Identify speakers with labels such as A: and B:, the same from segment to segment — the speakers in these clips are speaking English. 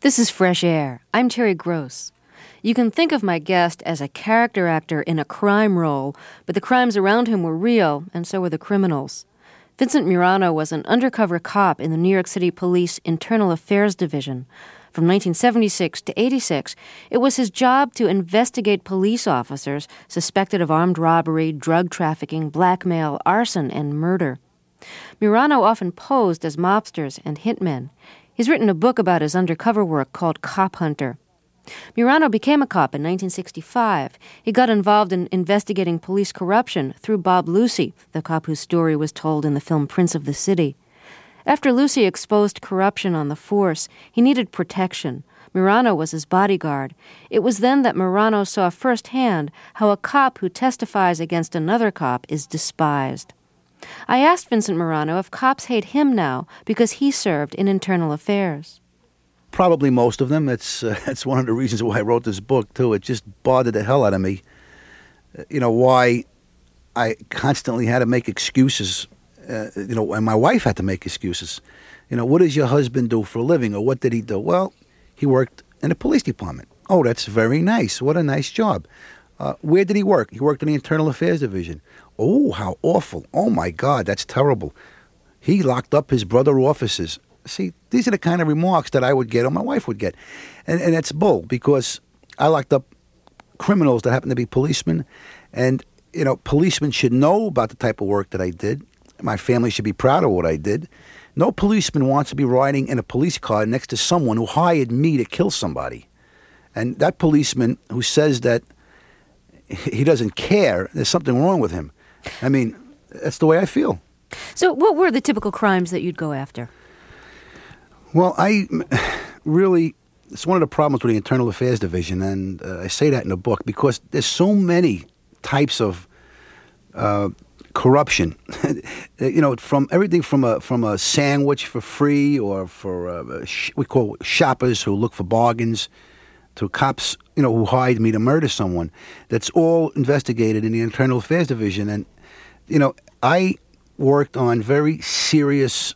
A: This is Fresh Air. I'm Terry Gross. You can think of my guest as a character actor in a crime role, but the crimes around him were real, and so were the criminals. Vincent Murano was an undercover cop in the New York City Police Internal Affairs Division. From 1976 to 86, it was his job to investigate police officers suspected of armed robbery, drug trafficking, blackmail, arson, and murder. Murano often posed as mobsters and hitmen. He's written a book about his undercover work called Cop Hunter. Murano became a cop in 1965. He got involved in investigating police corruption through Bob Lucy, the cop whose story was told in the film Prince of the City. After Lucy exposed corruption on the force, he needed protection. Murano was his bodyguard. It was then that Murano saw firsthand how a cop who testifies against another cop is despised. I asked Vincent Murano if cops hate him now because he served in internal affairs.
B: Probably most of them. That's one of the reasons why I wrote this book, too. It just bothered the hell out of me. Why I constantly had to make excuses, and my wife had to make excuses. What does your husband do for a living, or what did he do? Well, he worked in the police department. Oh, that's very nice. What a nice job. Where did he work? He worked in the Internal Affairs Division. Oh, how awful. Oh, my God, that's terrible. He locked up his brother officers. See, these are the kind of remarks that I would get or my wife would get. And that's bull, because I locked up criminals that happen to be policemen. And, policemen should know about the type of work that I did. My family should be proud of what I did. No policeman wants to be riding in a police car next to someone who hired me to kill somebody. And that policeman who says that he doesn't care, there's something wrong with him. I mean, that's the way I feel.
A: So what were the typical crimes that you'd go after?
B: Well, it's one of the problems with the Internal Affairs Division, and I say that in the book, because there's so many types of corruption. From everything from a sandwich for free, or for we call shoppers who look for bargains, to cops, who hired me to murder someone. That's all investigated in the Internal Affairs Division. And, I worked on very serious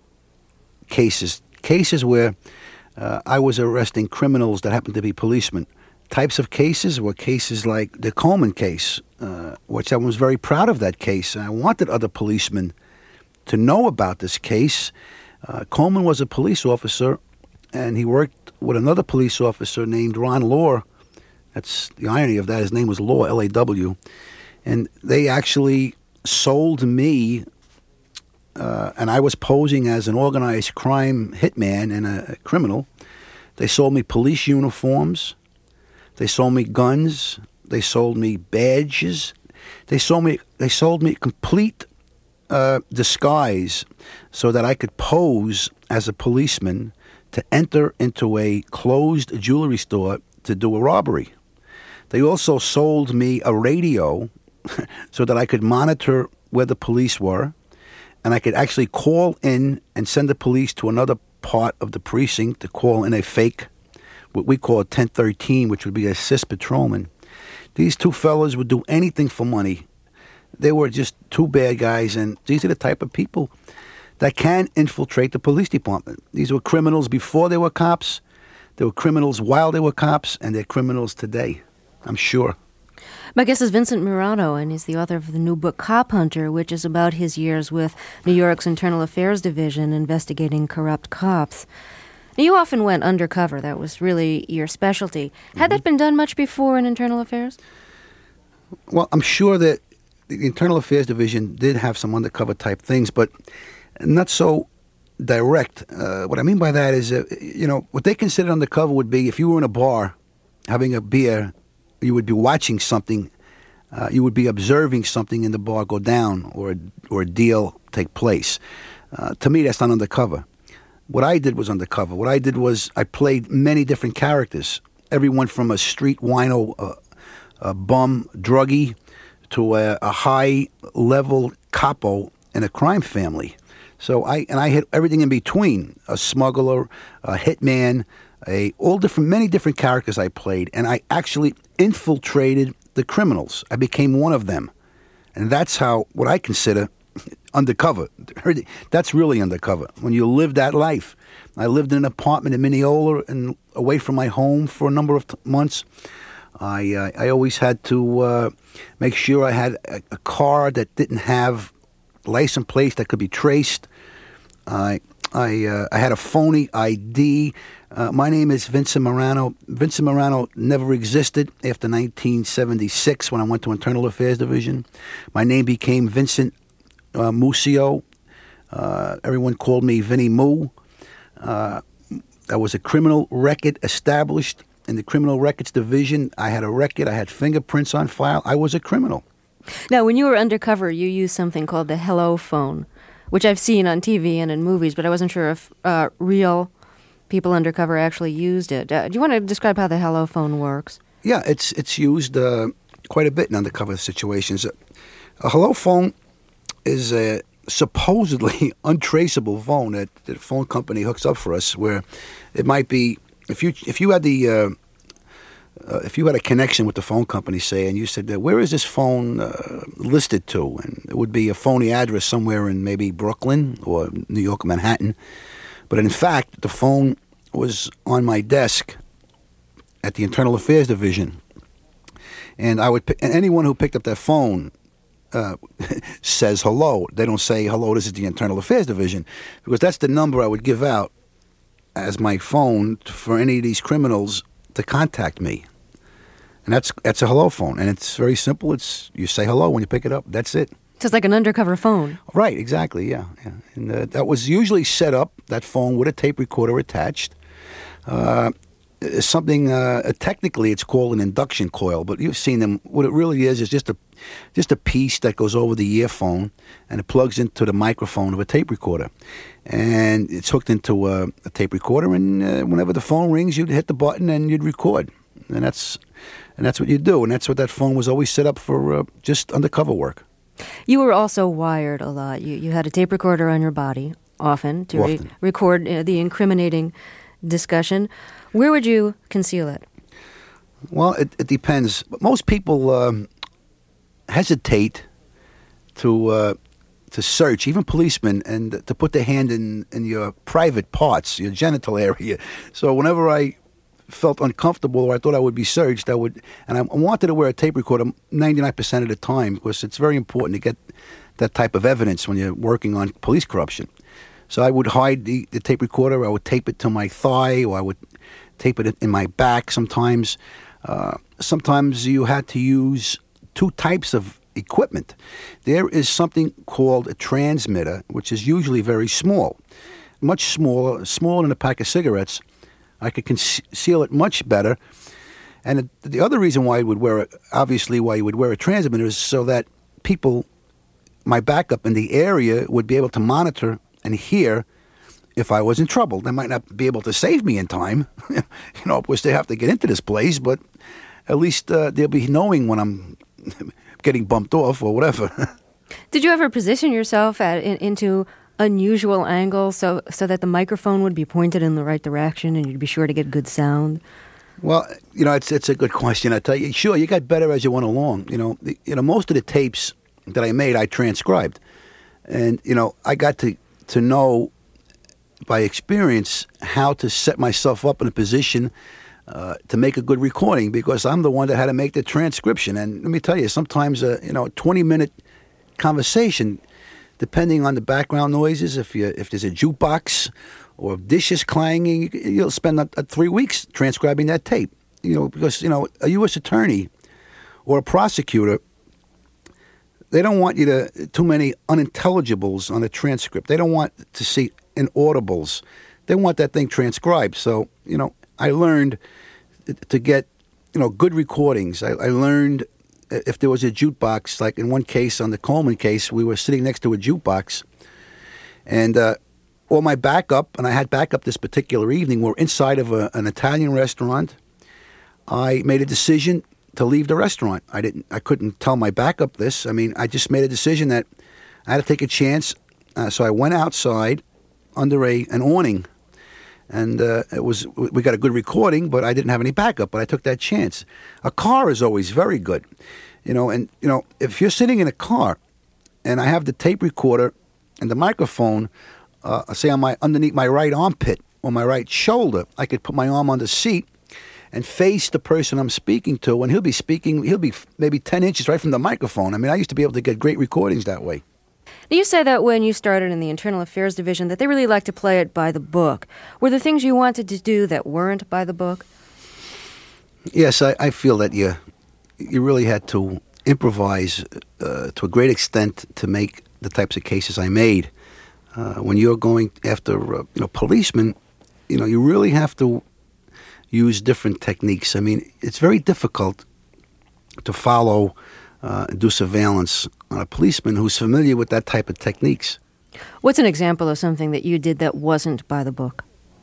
B: cases where I was arresting criminals that happened to be policemen. Types of cases were cases like the Coleman case, which I was very proud of that case. And I wanted other policemen to know about this case. Coleman was a police officer, and he worked with another police officer named Ron Law. That's the irony of that. His name was Law, L-A-W. And they actually sold me, and I was posing as an organized crime hitman and a criminal. They sold me police uniforms. They sold me guns. They sold me badges. They sold me complete disguise so that I could pose as a policeman to enter into a closed jewelry store to do a robbery. They also sold me a radio so that I could monitor where the police were, and I could actually call in and send the police to another part of the precinct to call in a fake, what we call a 1013, which would be a assist patrolman. These two fellas would do anything for money. They were just two bad guys, and these are the type of people that can infiltrate the police department. These were criminals before they were cops. They were criminals while they were cops, and they're criminals today, I'm sure.
A: My guest is Vincent Murano, and he's the author of the new book Cop Hunter, which is about his years with New York's Internal Affairs Division investigating corrupt cops. Now, you often went undercover. That was really your specialty. Had that been done much before in Internal Affairs?
B: Well, I'm sure that the Internal Affairs Division did have some undercover type things, but not so direct. What I mean by that is, what they considered undercover would be if you were in a bar having a beer, you would be watching something, you would be observing something in the bar go down or a deal take place. To me, that's not undercover. What I did was undercover. What I did was I played many different characters, everyone from a street wino, a bum, druggie, to a high-level capo in a crime family. So I hit everything in between: a smuggler, a hitman, many different characters I played, and I actually infiltrated the criminals. I became one of them, and that's what I consider undercover. That's really undercover when you live that life. I lived in an apartment in Mineola and away from my home for a number of months. I always had to make sure I had a car that didn't have license plates that could be traced. I had a phony ID. My name is Vincent Morano. Vincent Morano never existed after 1976 when I went to Internal Affairs Division. My name became Vincent Musio. Everyone called me Vinnie Moo. There was a criminal record established in the Criminal Records Division. I had a record. I had fingerprints on file. I was a criminal.
A: Now, when you were undercover, you used something called the Hello Phone, which I've seen on TV and in movies, but I wasn't sure if real people undercover actually used it. Do you want to describe how the Hello Phone works?
B: Yeah, it's used quite a bit in undercover situations. A Hello Phone is a supposedly untraceable phone that the phone company hooks up for us, where it might be if you had a connection with the phone company, say, and you said, where is this phone listed to? And it would be a phony address somewhere in maybe Brooklyn or New York, Manhattan. But in fact, the phone was on my desk at the Internal Affairs Division. And and anyone who picked up that phone says hello. They don't say, hello, this is the Internal Affairs Division, because that's the number I would give out as my phone for any of these criminals to contact me. And that's a hello phone. And it's very simple. You say hello when you pick it up. That's it.
A: So it's like an undercover phone.
B: Right, exactly, yeah. And that was usually set up, that phone, with a tape recorder attached. Technically it's called an induction coil, but you've seen them. What it really is just a piece that goes over the earphone, and it plugs into the microphone of a tape recorder. And it's hooked into a tape recorder, and whenever the phone rings, you'd hit the button and you'd record. And that's what you do, and that's what that phone was always set up for, just undercover work.
A: You were also wired a lot. You had a tape recorder on your body, often, to record the incriminating discussion. Where would you conceal it?
B: Well, it depends. Most people hesitate to search, even policemen, and to put their hand in your private parts, your genital area. So whenever I felt uncomfortable or I thought I would be searched, I wanted to wear a tape recorder 99% of the time, because it's very important to get that type of evidence when you're working on police corruption. So I would hide the tape recorder. I would tape it to my thigh, or I would tape it in my back sometimes. Sometimes you had to use two types of equipment. There is something called a transmitter, which is usually very small, much smaller than a pack of cigarettes. I could conceal it much better. And the other reason why you would wear a transmitter is so that people, my backup in the area, would be able to monitor and hear if I was in trouble. They might not be able to save me in time, because they have to get into this place, but at least they'll be knowing when I'm getting bumped off or whatever.
A: Did you ever position yourself into unusual angles so that the microphone would be pointed in the right direction and you'd be sure to get good sound?
B: Well, it's a good question. I tell you, sure, you got better as you went along. Most of the tapes that I made, I transcribed, and I got to know by experience how to set myself up in a position to make a good recording, because I'm the one that had to make the transcription. And let me tell you, sometimes a 20-minute conversation, depending on the background noises, if there's a jukebox or dishes clanging, you'll spend 3 weeks transcribing that tape. Because a U.S. attorney or a prosecutor, they don't want too many unintelligibles on a transcript. They don't want to see inaudibles. They want that thing transcribed. So, I learned to get, good recordings. I learned if there was a jukebox, like in one case, on the Coleman case, we were sitting next to a jukebox. And all my backup, and I had backup this particular evening, were inside of an Italian restaurant. I made a decision to leave the restaurant. I couldn't tell my backup this. I just made a decision that I had to take a chance. So I went outside under an awning, and we got a good recording, but I didn't have any backup. But I took that chance. A car is always very good, And if you're sitting in a car, and I have the tape recorder and the microphone, say underneath my right armpit, on my right shoulder. I could put my arm on the seat and face the person I'm speaking to, and he'll be maybe 10 inches right from the microphone. I mean, I used to be able to get great recordings that way.
A: You say that when you started in the Internal Affairs Division that they really liked to play it by the book. Were there things you wanted to do that weren't by the book?
B: Yes, I feel that you really had to improvise to a great extent to make the types of cases I made. When you're going after policemen, you really have to use different techniques. I mean, it's very difficult to follow and do surveillance on a policeman who's familiar with that type of techniques.
A: What's an example of something that you did that wasn't by the book?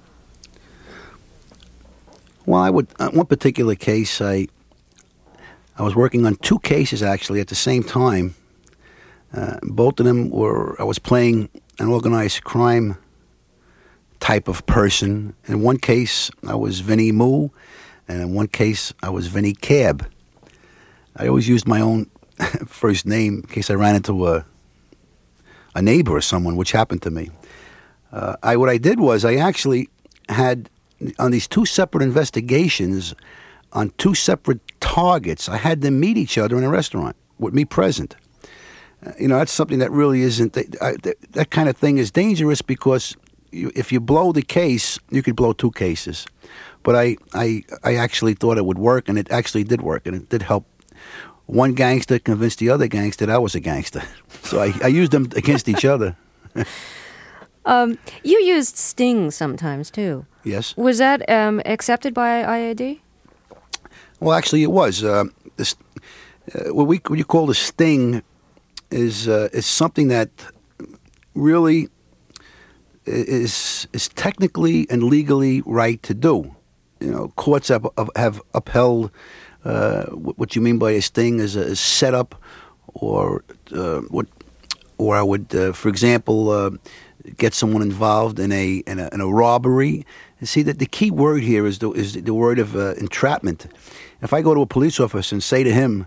B: Well, one particular case, I was working on 2 cases actually at the same time. Both of them I was playing an organized crime type of person. In one case, I was Vinnie Moo, and in one case, I was Vinnie Cab. I always used my own first name in case I ran into a neighbor or someone, which happened to me. What I did was I actually had, on these 2 separate investigations, on 2 separate targets, I had them meet each other in a restaurant with me present. That's something that really isn't, that kind of thing is dangerous because if you blow the case, you could blow 2 cases. But I actually thought it would work, and it actually did work, and it did help one gangster convince the other gangster that I was a gangster. So I used them against each other.
A: You used sting sometimes, too.
B: Yes.
A: Was that accepted by IAD?
B: Well, actually, it was. What you call the sting is something that really is technically and legally right to do. Courts have upheld what you mean by a sting as a setup, or I would, for example, get someone involved in a robbery. And see that the key word here is the word of entrapment. If I go to a police officer and say to him,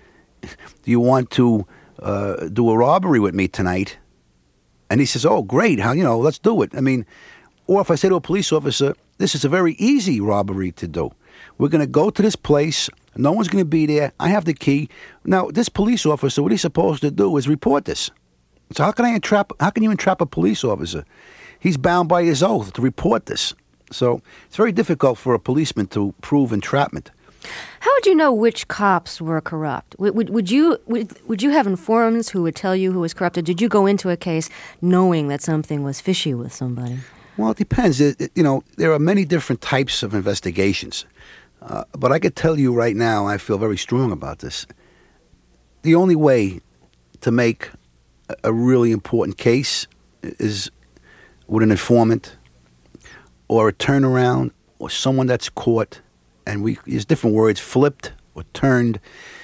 B: "Do you want to do a robbery with me tonight?" And he says, "Oh, great! Let's do it." I mean, or if I say to a police officer, "This is a very easy robbery to do. We're going to go to this place. No one's going to be there. I have the key." Now, this police officer, what he's supposed to do is report this. So how can you entrap a police officer? He's bound by his oath to report this. So it's very difficult for a policeman to prove entrapment.
A: How would you know which cops were corrupt? Would you have informants who would tell you who was corrupt? Or did you go into a case knowing that something was fishy with somebody?
B: Well, it depends. There are many different types of investigations. But I could tell you right now, I feel very strong about this. The only way to make a really important case is with an informant or a turnaround or someone that's caught, and we use different words, flipped or turned,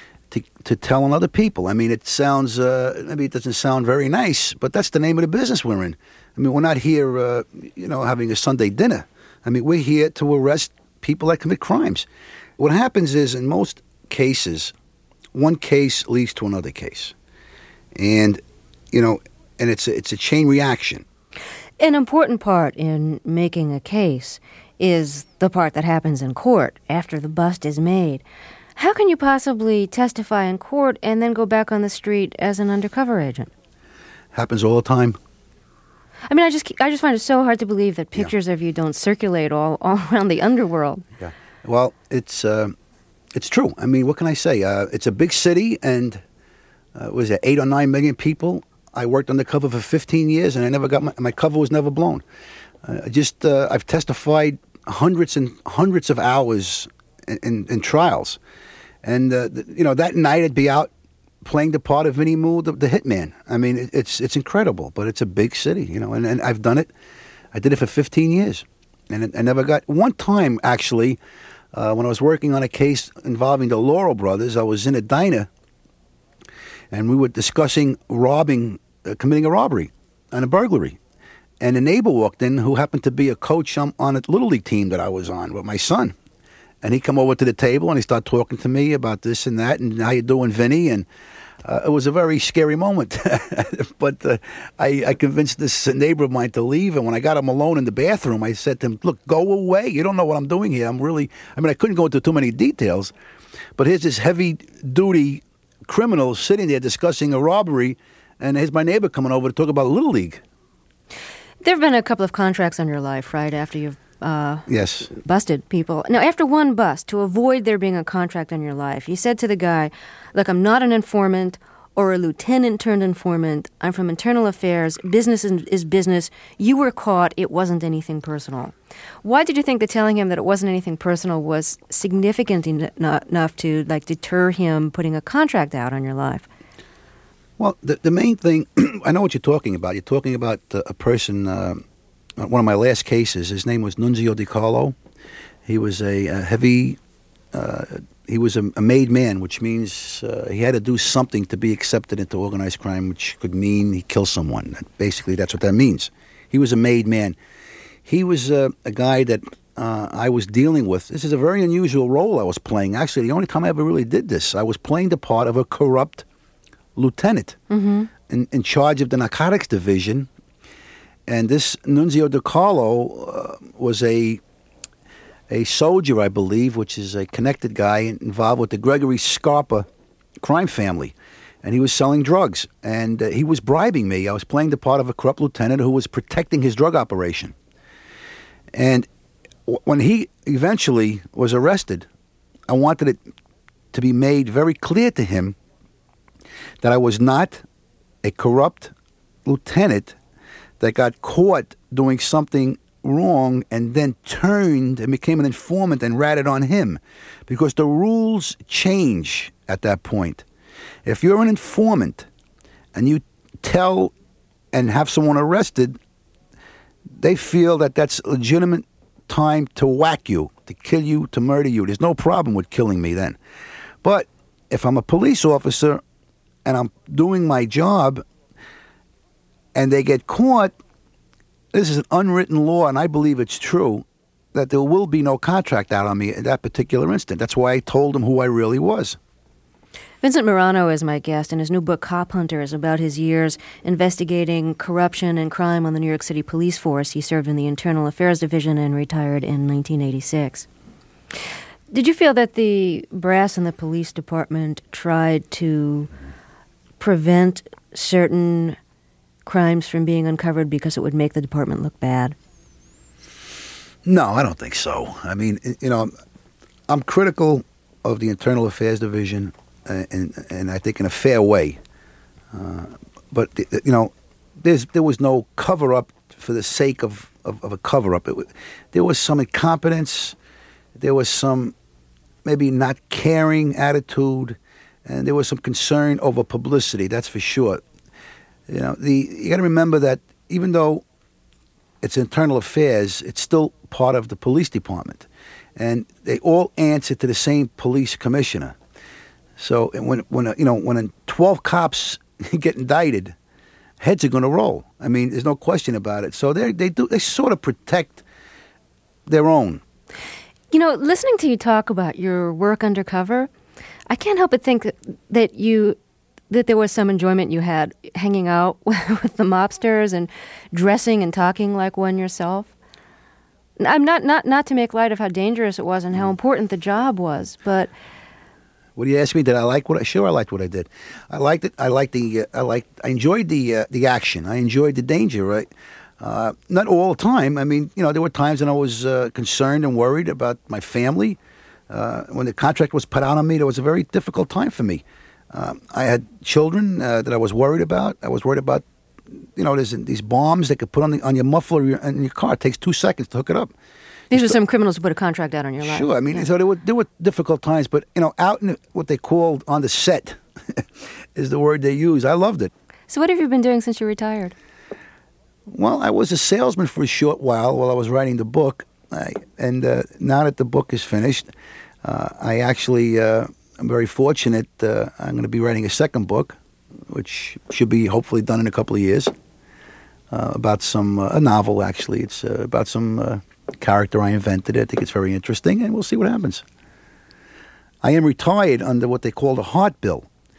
B: to tell on other people. I mean, it sounds, maybe it doesn't sound very nice, but that's the name of the business we're in. I mean, we're not here, having a Sunday dinner. I mean, we're here to arrest people that commit crimes. What happens is, in most cases, one case leads to another case. And, and it's a chain reaction.
A: An important part in making a case is the part that happens in court after the bust is made. How can you possibly testify in court and then go back on the street as an undercover agent?
B: Happens all the time.
A: I mean, I just find it so hard to believe that pictures of you don't circulate all around the underworld.
B: Yeah. Well, it's true. I mean, what can I say? It's a big city, and was it 8 or 9 million people? I worked undercover for 15 years, and I never got my cover was never blown. I've testified hundreds and hundreds of hours in trials, and that night I'd be out playing the part of Vinnie Moo, the hitman. I mean, it's incredible, but it's a big city, and I've done it. I did it for 15 years, and I never got one time actually. When I was working on a case involving the Laurel brothers, I was in a diner, and we were discussing committing a robbery and a burglary. And a neighbor walked in who happened to be a coach on a Little League team that I was on with my son. And he come over to the table and he started talking to me about this and that and how you doing, Vinny? And It was a very scary moment, but I convinced this neighbor of mine to leave, and when I got him alone in the bathroom, I said to him, look, go away. You don't know what I'm doing here. I couldn't go into too many details, but here's this heavy-duty criminal sitting there discussing a robbery, and here's my neighbor coming over to talk about Little League.
A: There have been a couple of contracts on your life, right, after you've
B: yes.
A: busted people. Now, after one bust, to avoid there being a contract on your life, you said to the guy, look, I'm not an informant or a lieutenant turned informant. I'm from internal affairs. Business is business. You were caught. It wasn't anything personal. Why did you think that telling him that it wasn't anything personal was significant enough to deter him putting a contract out on your life?
B: Well, the main thing, I know what you're talking about. You're talking about a person, one of my last cases. His name was Nunzio Di Carlo. He was he was a made man, which means he had to do something to be accepted into organized crime, which could mean he killed someone. Basically, that's what that means. He was a made man. He was a guy that I was dealing with. This is a very unusual role I was playing. Actually, the only time I ever really did this, I was playing the part of a corrupt lieutenant in charge of the narcotics division. And this Nunzio Di Carlo was a soldier, I believe, which is a connected guy involved with the Gregory Scarpa crime family. And he was selling drugs. And he was bribing me. I was playing the part of a corrupt lieutenant who was protecting his drug operation. And when he eventually was arrested, I wanted it to be made very clear to him that I was not a corrupt lieutenant that got caught doing something wrong and then turned and became an informant and ratted on him. Because the rules change at that point. If you're an informant and you tell and have someone arrested, they feel that that's legitimate time to whack you, to kill you, to murder you. There's no problem with killing me then. But if I'm a police officer and I'm doing my job and they get caught, this is an unwritten law, and I believe it's true, that there will be no contract out on me in that particular instant. That's why I told him who I really was.
A: Vincent Morano is my guest, and his new book, Cop Hunter, is about his years investigating corruption and crime on the New York City police force. He served in the Internal Affairs Division and retired in 1986. Did you feel that the brass in the police department tried to prevent certain crimes from being uncovered because it would make the department look bad?
B: No, I don't think so. I mean, I'm critical of the Internal Affairs Division, and I think in a fair way. But there was no cover-up for the sake of a cover-up. There was some incompetence. There was some maybe not caring attitude, and there was some concern over publicity. That's for sure. You got to remember that even though it's internal affairs, it's still part of the police department, and they all answer to the same police commissioner. So when 12 cops get indicted, heads are going to roll. I mean, there's no question about it. So they sort of protect their own.
A: Listening to you talk about your work undercover, I can't help but think that there was some enjoyment you had hanging out with the mobsters and dressing and talking like one yourself. I'm not to make light of how dangerous it was and how important the job was, but
B: what do you ask me? Did I like what? Sure, I liked what I did. I liked it. I enjoyed the action. I enjoyed the danger. Right. Not all the time. I mean, there were times when I was concerned and worried about my family. When the contract was put out on me, it was a very difficult time for me. I had children that I was worried about. I was worried about, there's these bombs they could put on your muffler in your car. It takes 2 seconds to hook it up.
A: These were some criminals who put a contract out on your life.
B: Sure. I mean, so there were difficult times, but, out in what they called on the set is the word they use. I loved it.
A: So what have you been doing since you retired?
B: Well, I was a salesman for a short while I was writing the book. And now that the book is finished, I actually... I'm very fortunate. I'm going to be writing a second book, which should be hopefully done in a couple of years, about a novel, actually. It's about some character I invented. I think it's very interesting, and we'll see what happens. I am retired under what they call the Hart Bill,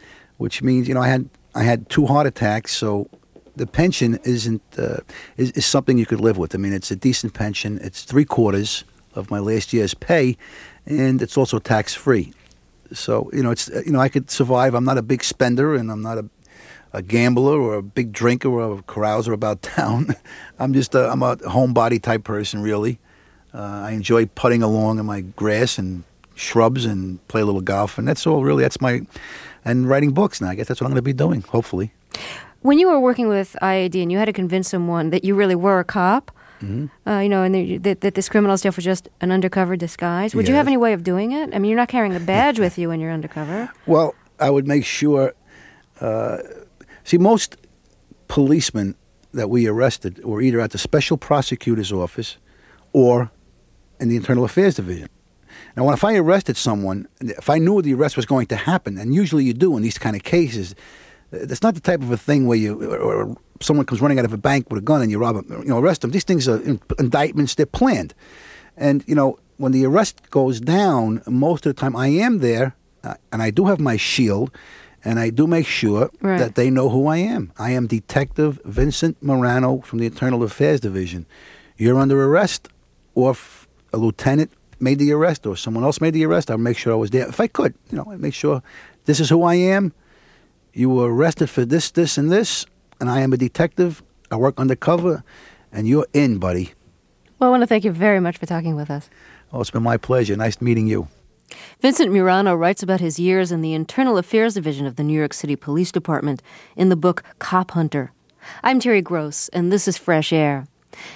B: which means I had 2 heart attacks, so the pension isn't is something you could live with. I mean, it's a decent pension. It's 3/4 of my last year's pay, and it's also tax free. So it's I could survive. I'm not a big spender, and I'm not a gambler or a big drinker or a carouser about town. I'm a homebody type person, really. I enjoy putting along in my grass and shrubs and play a little golf, and that's all really. And writing books now. I guess that's what I'm going to be doing, hopefully.
A: When you were working with IAD and you had to convince someone that you really were a cop, and that this criminal stuff was just an undercover disguise, would you have any way of doing it? I mean, you're not carrying a badge with you when you're undercover.
B: Well, I would make sure. See, most policemen that we arrested were either at the Special Prosecutor's Office or in the Internal Affairs Division. Now, if I arrested someone, if I knew the arrest was going to happen, and usually you do in these kind of cases, it's not the type of a thing where or someone comes running out of a bank with a gun and you rob them, arrest them. These things are indictments; they're planned. And when the arrest goes down, most of the time I am there, and I do have my shield, and I do make sure that they know who I am. I am Detective Vincent Morano from the Internal Affairs Division. You're under arrest, or if a lieutenant made the arrest or someone else made the arrest, I'll make sure I was there. If I could, I'd make sure this is who I am. You were arrested for this, this, and this, and I am a detective. I work undercover, and you're in, buddy.
A: Well, I want to thank you very much for talking with us.
B: Oh, it's been my pleasure. Nice meeting you.
A: Vincent Morano writes about his years in the Internal Affairs Division of the New York City Police Department in the book Cop Hunter. I'm Terry Gross, and this is Fresh Air.